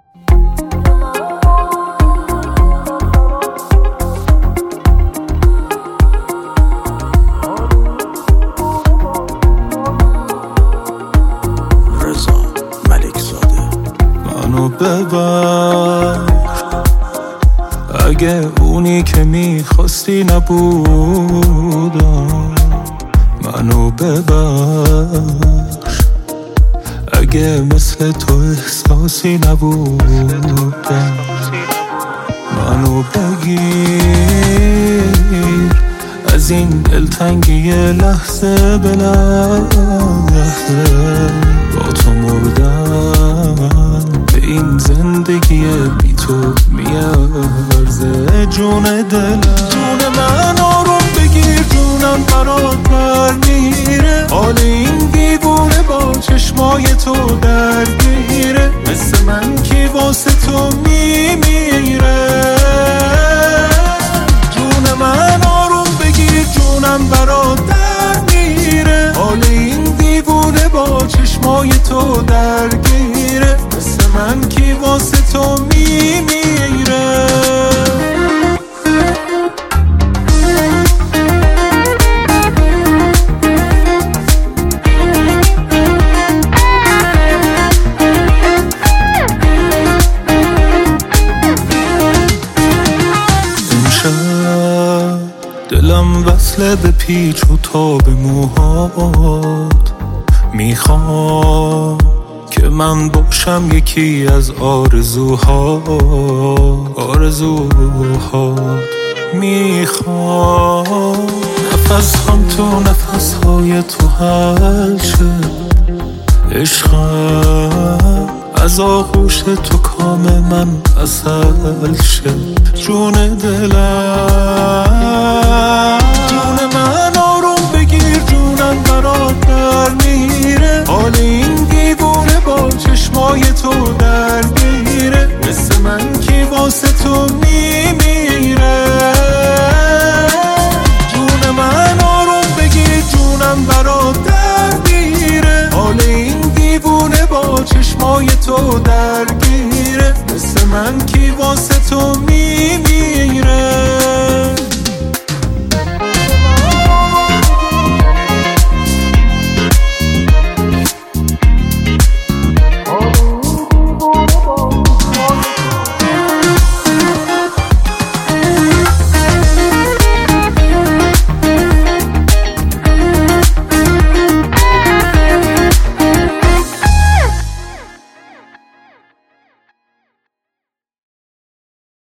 منو ببر اگه اونی که میخواستی نبودم، منو ببخش اگه مثل تو احساسی نبودم، منو بگیر از این دلتنگی لحظه به لحظه، با تو مردم به این زندگی بی تو میارزه. جون دلم، جون من آروم بگیر، جونم برات بر میره، حال این دیوونه با چشمای تو درگیره، مثل من کی واسه تو میمیره. جون من آروم بگیر، جونم برات در میره، حال این دیوونه با چشمای تو درگیره، مثل من کی واسه تو میمیره. دلم وصله به پیچ و تاب موهات، میخوام که من باشم یکی از آرزوهات، میخوام نفس هم تو نفس های تو حل شه، عشقم از آغوش تو کام من عسل شه. جون دلم، جون من آروم بگیر، جونم برات در میره، حال این دیوونه با چشمای تو درگیره، مثل من کی واسه تو میمیره. جون من آروم بگیر، جونم برات در میره، حال این دیوونه با چشمای تو درگیره، مثل من کی واسه تو